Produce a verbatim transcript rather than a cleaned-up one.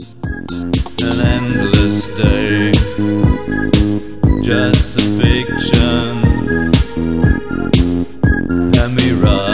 an endless day, just a fiction. Let me ride.